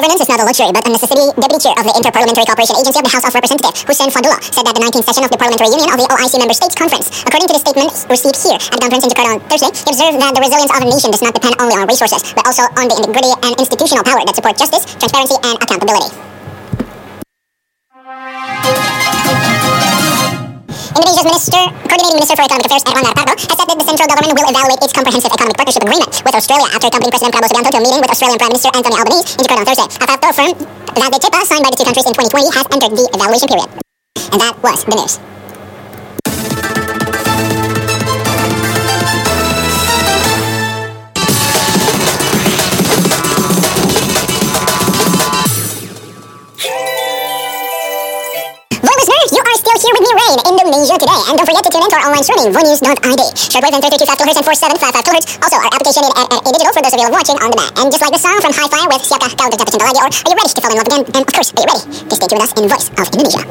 governance is not a luxury but a necessity. Deputy Chair of the Inter-Parliamentary Cooperation Agency of the House of Representatives, Hussein Fadullah, said that the 19th session of the Parliamentary Union of the OIC Member States Conference, according to the statement received here at the conference in Jakarta on Thursday, he observed that the resilience of a nation does not depend only on resources, but also on the integrity and institutional power that support justice, transparency, and accountability. Indonesia's Coordinating Minister for Economic Affairs, Erlangga Hartarto, has said that the central government will evaluate its comprehensive economic partnership agreement with Australia after accompanying President Prabowo Subianto to a meeting with Australian Prime Minister Anthony Albanese in Jakarta on Thursday. Hartarto affirmed that the CEPA signed by the two countries in 2020 has entered the evaluation period. And that was the news. Here with me, Ray, in Indonesia today. And don't forget to tune in to our online streaming, vonews.id. Shortwave and 32 kHz and 4755 kHz. Also, our application in digital for those of you watching on demand. And just like the song from Hi-Fi with Siapkah Kau Untuk Jatuh Cinta Lagi, or Are You Ready to Fall in Love Again? And of course, are you ready to stay tuned with us in Voice of Indonesia?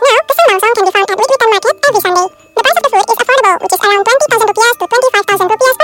Sunday. The price of the food is affordable, which is around 20,000 rupiah to 25,000 rupiah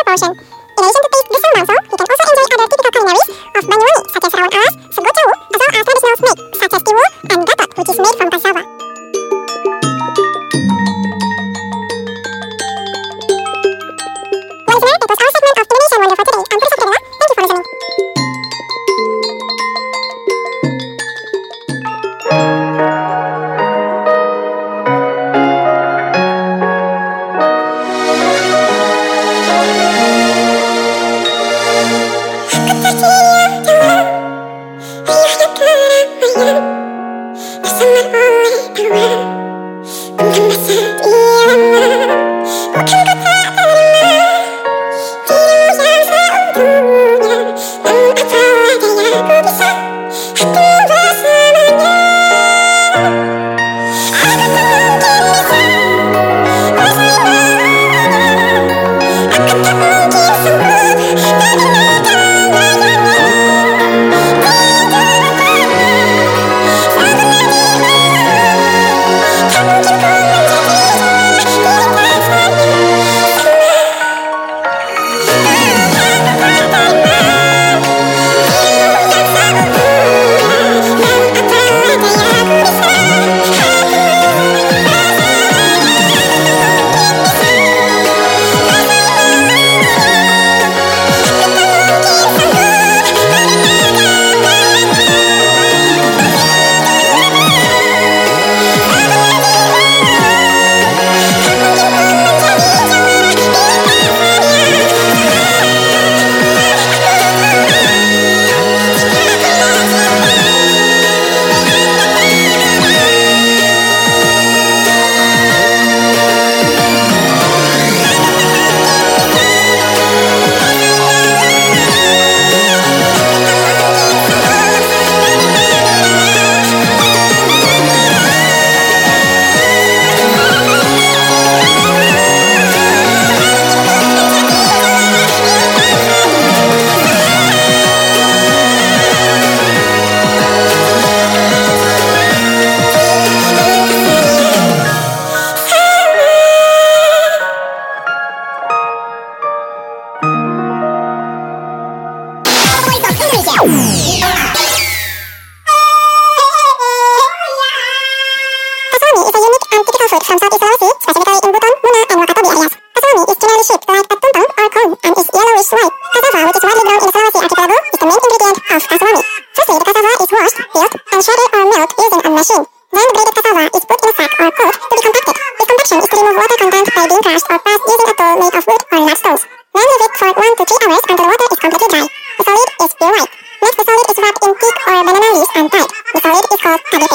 food from Southeast Sulawesi, specifically in Buton, Muna, and Wakatobi areas. Pasalmi is generally shaped like a tumpeng or cone and is yellowish-white. Cassava, which is widely grown in the Sulawesi archipelago, is the main ingredient of cassawami. Firstly, the cassava is washed, peeled, and shredded or milled using a machine. Then the grated cassava is put in a sack or pot to be compacted. This compaction is to remove water content by being crushed or pressed using a tool made of wood or nut stones. Then leave it for 1 to 3 hours until the water is completely dry. The solid is pure white. Next, the solid is wrapped in teak or banana leaves and tied. The solid is called tagepe.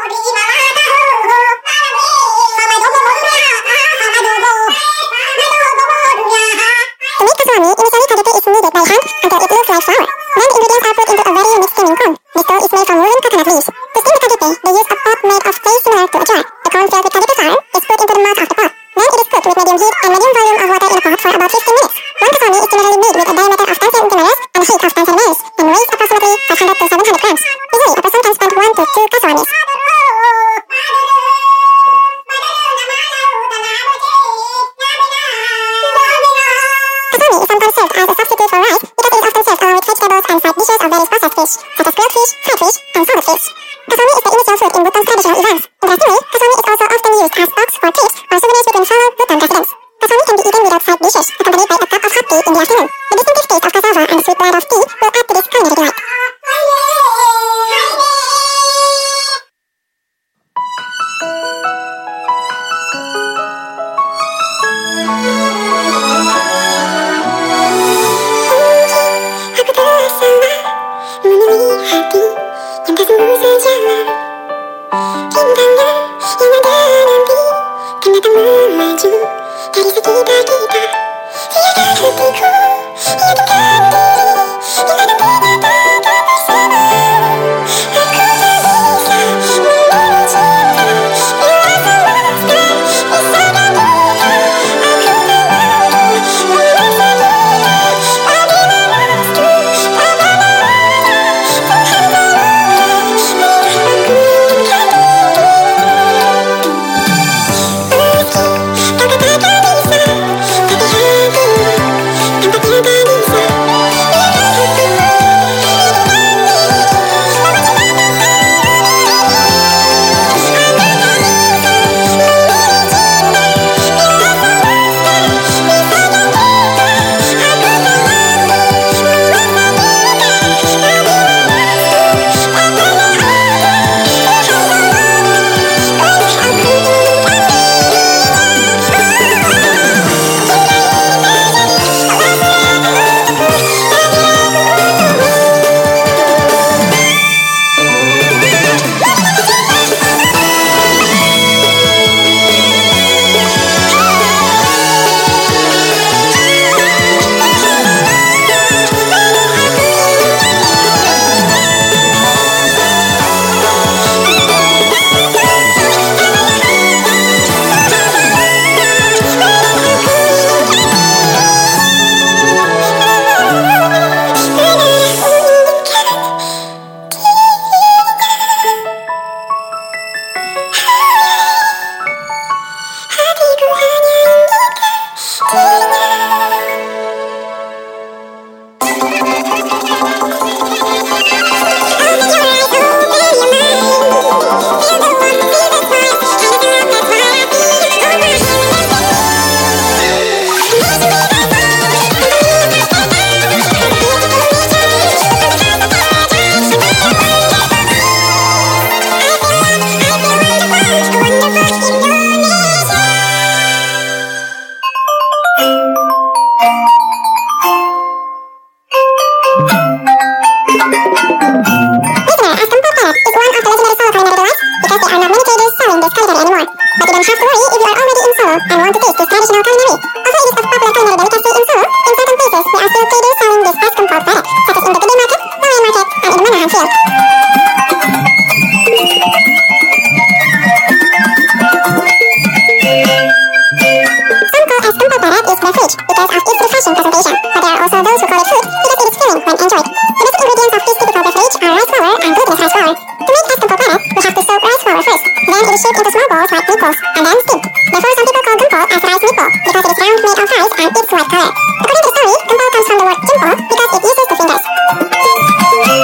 To make cassawami, initially tagepe is kneaded by hand until it looks like flour. Then the ingredients are put into a very unique steaming cone. This dough is made from woven coconut leaves. To steam the tagepe, they use a pot made of clay similar to a jar. The cone filled with tagepe flour is put into the mouth of the pot. Then it is cooked with medium heat and medium volume of water in a pot for about 15 minutes. One cassawami is generally made with a diameter of 10 centimeters and a height of 10 centimeters and weighs approximately 500 to 700 grams. Usually, a person can spend 1 to 2 cassawamis. Cassawami is sometimes served as a substitute for rice because it is often served along with vegetables and side dishes of various processed fish, such as grilled fish, fried fish, and salted fish. Cassawami is the initial food in Buton's traditional events. Interestingly, cassawami is also often used as stocks for trips or souvenirs within fellow Buton residents. Cassawami can be eaten without side dishes, accompanied by a cup of hot tea in the afternoon. The distinctive taste of cassava and the sweet blend of tea will add to this culinary delight. Aku telah salah menemui hati yang tak sungguh sejalan. Rintangnya yang ada nanti kan datang melaju dari sekitar kita. Biarkan hatiku hidupkan diri hingga nantinya tetap bersama. Aku tak bisa melulu cinta bila selaskan bisa dan duka. Aku tak mampu memaksa diri lagi merestu pada mana Tuhan tolonglah biar aku hidupkan diri. Meski kau katakan bisa, tapi hatimu tampaknya tak bisa. Biarkan hatimu hidupkan diri, bahwa cinta tak selalu and then steamed. Therefore, some people call gempol as rice meatball because it is round, made of rice, and its white color. According to the story, gempol comes from the word jempol because it uses the fingers.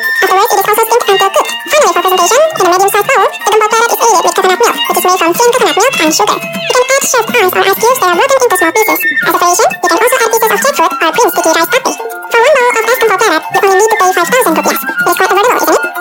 Afterwards, it is also steamed until cooked. Finally, for presentation, in a medium-sized bowl, the gumbo claret is aided with coconut milk, which is made from thin coconut milk and sugar. You can add shaved ice or ice cubes that are broken into small pieces. As a variation, you can also add pieces of jackfruit or cream sticky rice puppy. For one bowl of Escampo claret, you only need to pay 5,000 rupias. It is quite affordable, isn't it?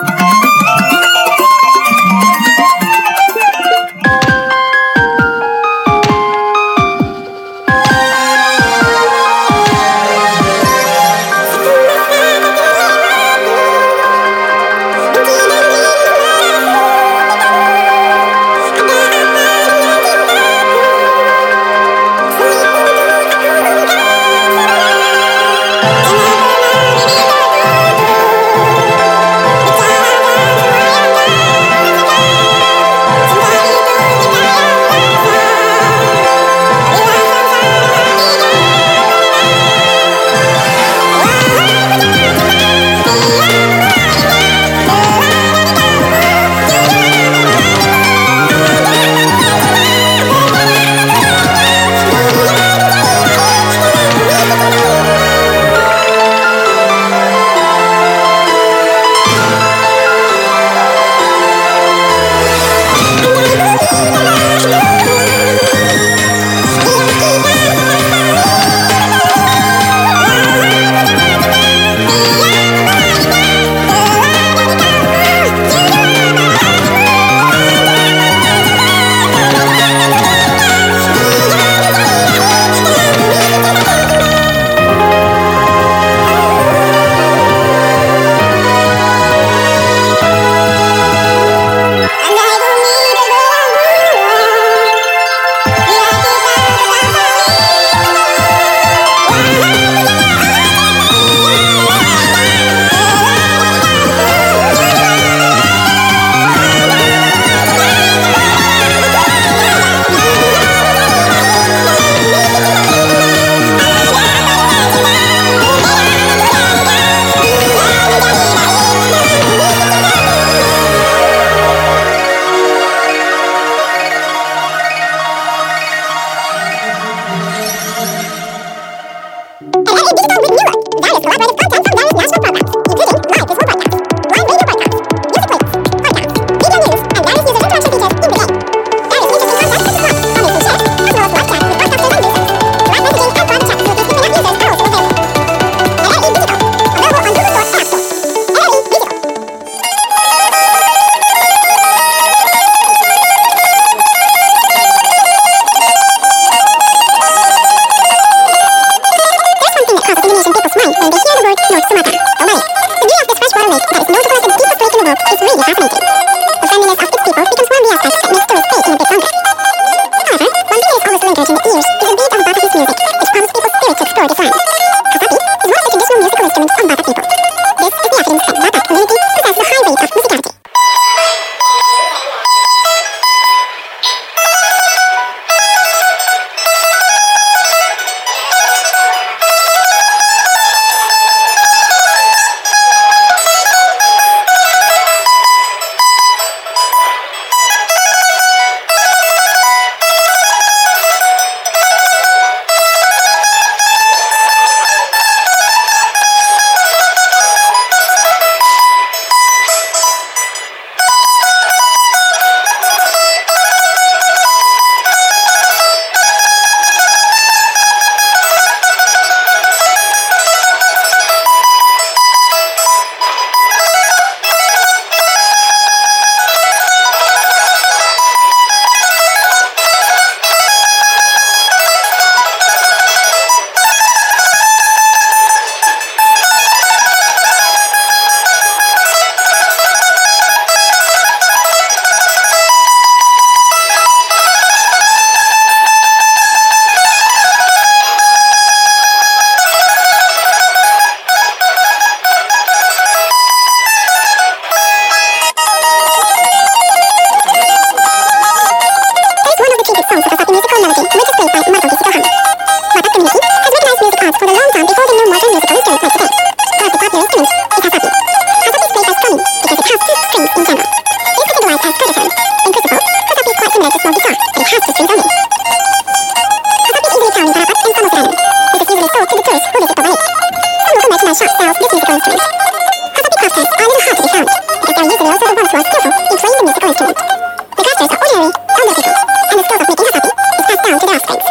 not to be found, because they are usually also the ones who are skillful in playing the musical instrument. The casters are ordinarily elder people, and the skills of making hasapi is passed down to their offspring.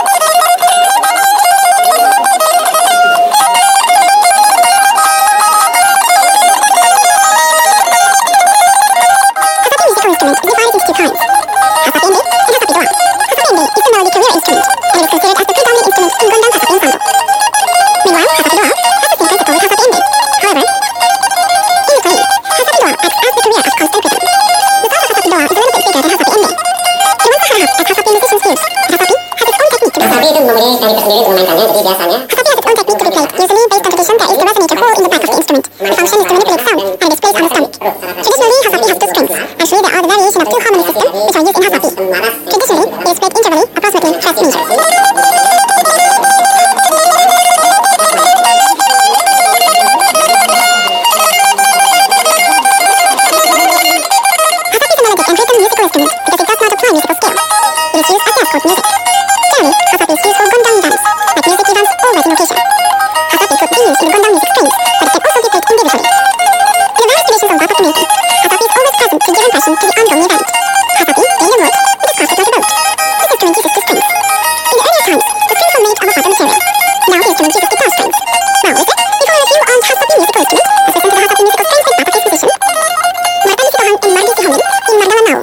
Hasapi musical instrument is divided into two kinds: hasapi ende and hasapi doa. Hasapi ende is the melody career instrument, and it is considered as the predominant instrument in Gondang hasapi ensemble. Meanwhile, hasapi doa has the same principle with hasapi ende. However, in the playing, hasapi doa acts as the career of constant rhythm. The sound of hasapi doa is a little bit bigger than hasapi ende. It once has as hasapi musicians use. Hasapi has its own technique to be played. Hasapi has its own technique to be played. Usually, based on tradition, there is the resonator hole in the back of the instrument. The function is to manipulate sound, and it is placed on the stomach. Traditionally, hasapi has two strings. Actually, there are the variation of two harmony system, which are used in hasapi. Traditionally, it is played intervally, approximately first measure. Hasapi is a melodic and rhythm musical instrument because it does not apply musical scale. It is used as dance chord music. Generally, hasapi is used for Gondang dance, like music events or wedding occasion. Hasapi could be used in Gondang music strings, but it can also be played individually. In the various traditions of Batak community, hasapi is always present to give impression to the ongoing event. Hasapi, being a wood, it is crafted like a boat. This instrument uses two strings. In the earlier times, the strings were made of a harder material. Now the instrument uses guitar strings. Well, with it, we follow a few on hasapi musical instrument, as listen to the hasapi musical strings with Batak exposition. Martani Sitohan and Mardi Sihomin in Mardawan Nau.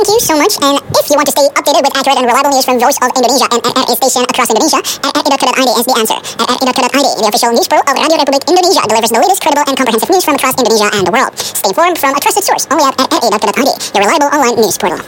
Thank you so much. And if you want to stay updated with accurate and reliable news from Voice of Indonesia and RRI station across Indonesia, RRI.co.id is the answer. RRI.co.id, the official news portal of Radio Republik Indonesia, delivers the latest, credible, and comprehensive news from across Indonesia and the world. Stay informed from a trusted source only at RRI.co.id, your reliable online news portal.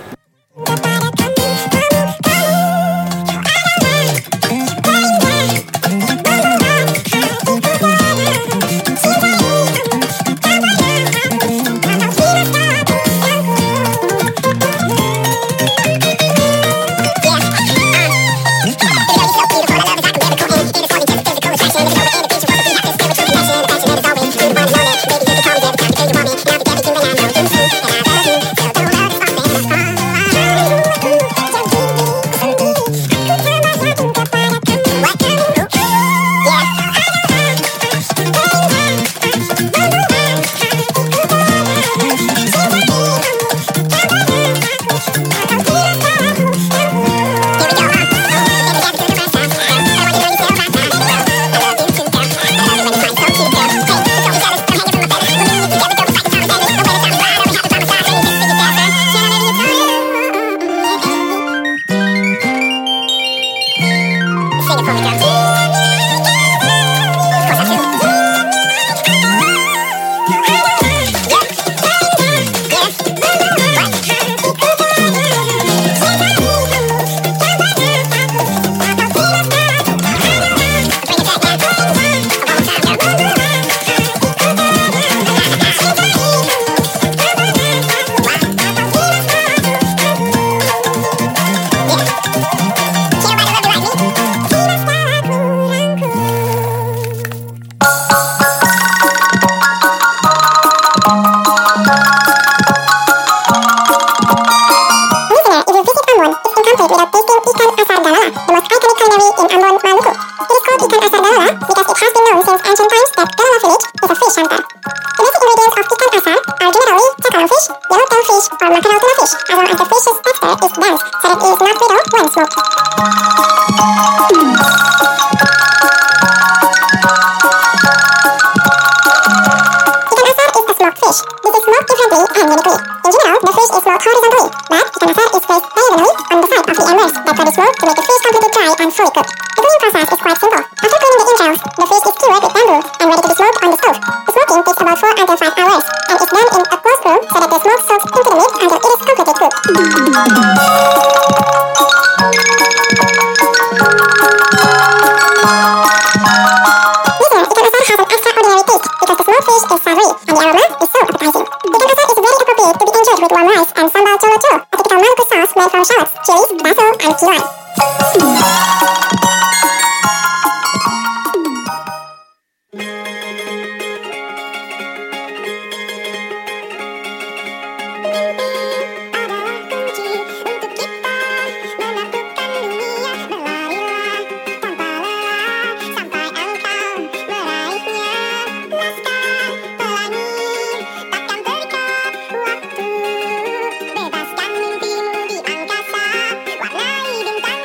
Bebaskan mimpimu di angkasa, warnai bintang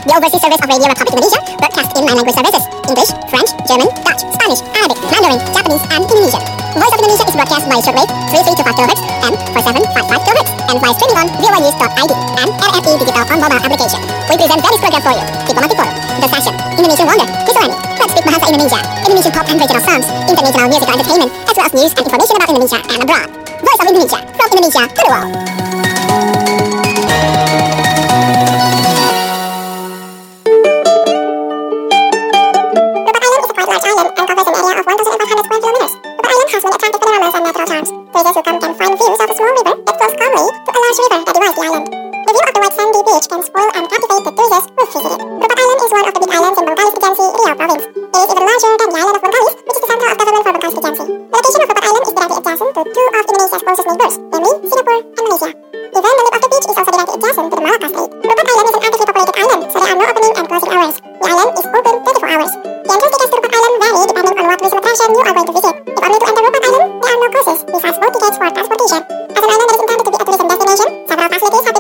The overseas service of Radio Republic Indonesia broadcasts in 9 language services: English, French, German, Dutch, Spanish, Arabic, Mandarin, Japanese, and Indonesian. Voice of Indonesia is broadcast by shortwave 3325 kHz and 4755 kHz and via streaming on voanews.id and RFE Digital on mobile application. We present various programs for you: Diplomatic Forum, The Session, Indonesian Wonder, Kisalani, Let's Speak Bahasa Indonesia, Indonesian pop and regional songs, international music and entertainment, as well as news and information about Indonesia and abroad. Voice of Indonesia, from Indonesia to the world. The